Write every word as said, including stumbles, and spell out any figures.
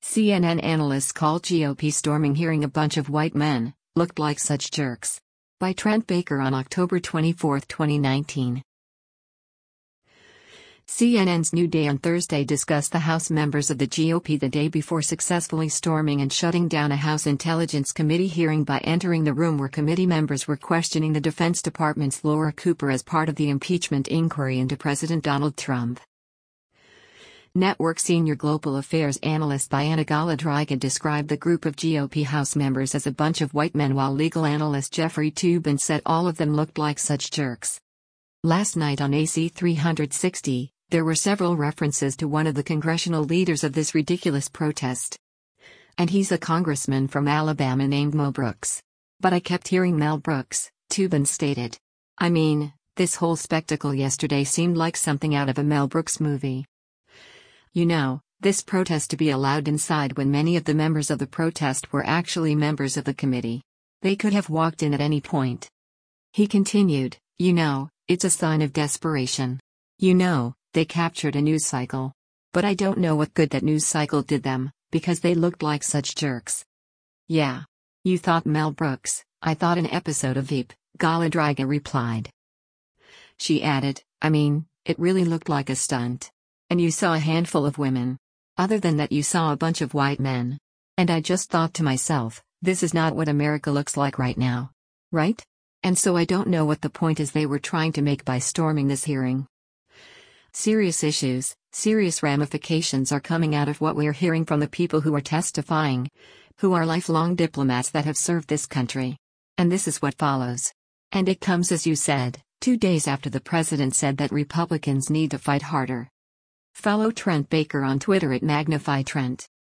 C N N analysts call G O P storming hearing a bunch of white men, looked like such jerks. By Trent Baker on October twenty-fourth, twenty nineteen. C N N's New Day on Thursday discussed the House members of the G O P the day before successfully storming and shutting down a House Intelligence Committee hearing by entering the room where committee members were questioning the Defense Department's Laura Cooper as part of the impeachment inquiry into President Donald Trump. Network senior global affairs analyst Diana Gala-Dryga described the group of G O P House members as a bunch of white men, while legal analyst Jeffrey Toobin said all of them looked like such jerks. Last night on A C three sixty, there were several references to one of the congressional leaders of this ridiculous protest. And he's a congressman from Alabama named Mo Brooks. But I kept hearing Mel Brooks, Toobin stated. I mean, this whole spectacle yesterday seemed like something out of a Mel Brooks movie. You know, this protest to be allowed inside when many of the members of the protest were actually members of the committee. They could have walked in at any point. He continued, you know, it's a sign of desperation. You know, they captured a news cycle. But I don't know what good that news cycle did them, because they looked like such jerks. Yeah. You thought Mel Brooks, I thought an episode of Veep, Gala-Dryga replied. She added, I mean, it really looked like a stunt. And you saw a handful of women. Other than that, you saw a bunch of white men. And I just thought to myself, this is not what America looks like right now. Right? And so I don't know what the point is they were trying to make by storming this hearing. Serious issues, serious ramifications are coming out of what we're hearing from the people who are testifying, who are lifelong diplomats that have served this country. And this is what follows. And it comes, as you said, two days after the president said that Republicans need to fight harder. Follow Trent Baker on Twitter at Magnify Trent.